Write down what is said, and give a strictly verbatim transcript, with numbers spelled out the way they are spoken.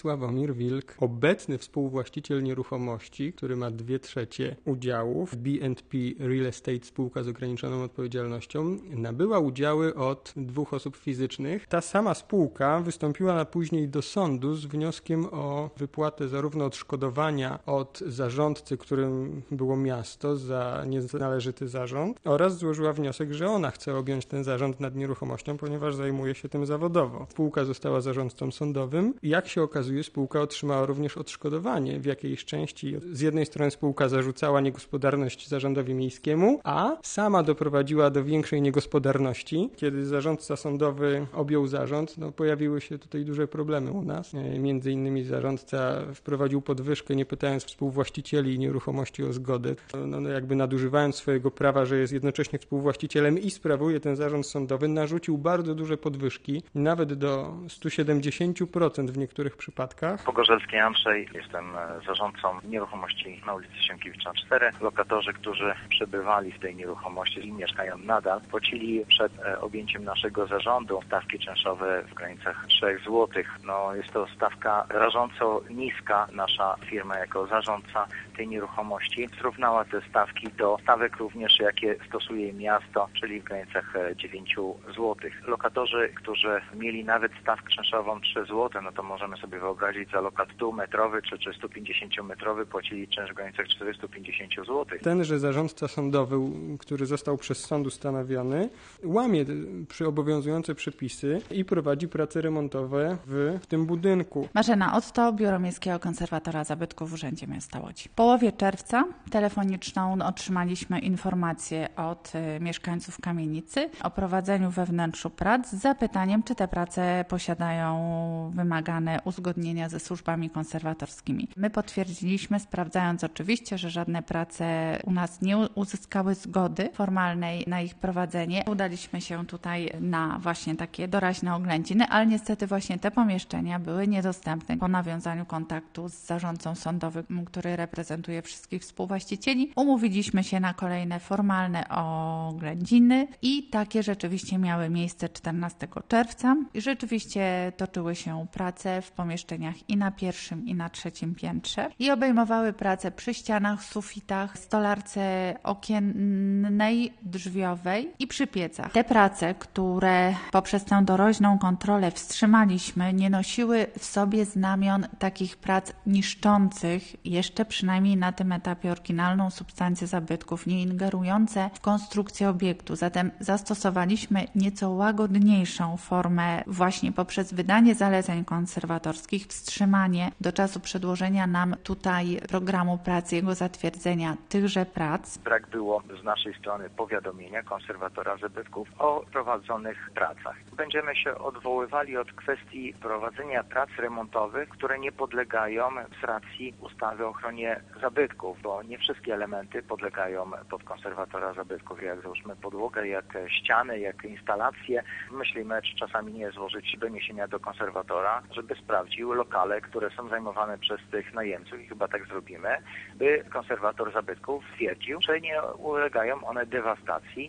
Sławomir Wilk, obecny współwłaściciel nieruchomości, który ma dwie trzecie udziałów, B and P Real Estate spółka z ograniczoną odpowiedzialnością, nabyła udziały od dwóch osób fizycznych. Ta sama spółka wystąpiła później do sądu z wnioskiem o wypłatę zarówno odszkodowania od zarządcy, którym było miasto za nienależyty zarząd, oraz złożyła wniosek, że ona chce objąć ten zarząd nad nieruchomością, ponieważ zajmuje się tym zawodowo. Spółka została zarządcą sądowym i jak się okazuje, spółka otrzymała również odszkodowanie w jakiejś części. Z jednej strony spółka zarzucała niegospodarność zarządowi miejskiemu, a sama doprowadziła do większej niegospodarności. Kiedy zarządca sądowy objął zarząd, no pojawiły się tutaj duże problemy u nas. Między innymi zarządca wprowadził podwyżkę, nie pytając współwłaścicieli nieruchomości o zgodę. No, no jakby nadużywając swojego prawa, że jest jednocześnie współwłaścicielem i sprawuje ten zarząd sądowy, narzucił bardzo duże podwyżki, nawet do stu siedemdziesięciu procent w niektórych przypadkach. Pogorzelski Andrzej, jestem zarządcą nieruchomości na ulicy Sienkiewicza cztery. Lokatorzy, którzy przebywali w tej nieruchomości i mieszkają nadal, płacili przed objęciem naszego zarządu stawki czynszowe w granicach trzech złotych. No, jest to stawka rażąco niska. Nasza firma jako zarządca tej nieruchomości zrównała te stawki do stawek również, jakie stosuje miasto, czyli w granicach dziewięciu złotych. Lokatorzy, którzy mieli nawet stawkę czynszową trzy złote, no to możemy sobie wyobrazić, za lokat stumetrowy czy, czy stu pięćdziesięciometrowy płacili czynsz w granicach czterystu pięćdziesięciu złotych. Tenże zarządca sądowy, który został przez sąd ustanowiony, łamie przy obowiązujące przepisy i prowadzi prace remontowe w, w tym budynku. Marzena Otto, Biuro Miejskiego Konserwatora Zabytków w Urzędzie Miasta Łodzi. W połowie czerwca telefoniczną otrzymaliśmy informację od y, mieszkańców kamienicy o prowadzeniu we wnętrzu prac z zapytaniem, czy te prace posiadają wymagane uzgodnienia ze służbami konserwatorskimi. My potwierdziliśmy, sprawdzając oczywiście, że żadne prace u nas nie uzyskały zgody formalnej na ich prowadzenie. Udaliśmy się tutaj na właśnie takie doraźne oględziny, ale niestety właśnie te pomieszczenia były niedostępne. Po nawiązaniu kontaktu z zarządcą sądowym, który reprezentuje wszystkich współwłaścicieli, umówiliśmy się na kolejne formalne oględziny i takie rzeczywiście miały miejsce czternastego czerwca. I rzeczywiście toczyły się prace w pomieszczeniach i na pierwszym, i na trzecim piętrze i obejmowały prace przy ścianach, sufitach, stolarce okiennej, drzwiowej i przy piecach. Te prace, które poprzez tę doroźną kontrolę wstrzymaliśmy, nie nosiły w sobie znamion takich prac niszczących, jeszcze przynajmniej na tym etapie oryginalną substancję zabytków, nie ingerujące w konstrukcję obiektu. Zatem zastosowaliśmy nieco łagodniejszą formę właśnie poprzez wydanie zaleceń konserwatorskich, wstrzymanie do czasu przedłożenia nam tutaj programu pracy, jego zatwierdzenia tychże prac. Brak było z naszej strony powiadomienia konserwatora zabytków o prowadzonych pracach. Będziemy się odwoływali od kwestii prowadzenia prac remontowych, które nie podlegają z racji ustawy o ochronie zabytków, bo nie wszystkie elementy podlegają pod konserwatora zabytków, jak załóżmy podłogę, jak ściany, jak instalacje. Myślimy, czy czasami nie złożyć doniesienia do konserwatora, żeby sprawdził lokale, które są zajmowane przez tych najemców i chyba tak zrobimy, by konserwator zabytków stwierdził, że nie ulegają one dewastacji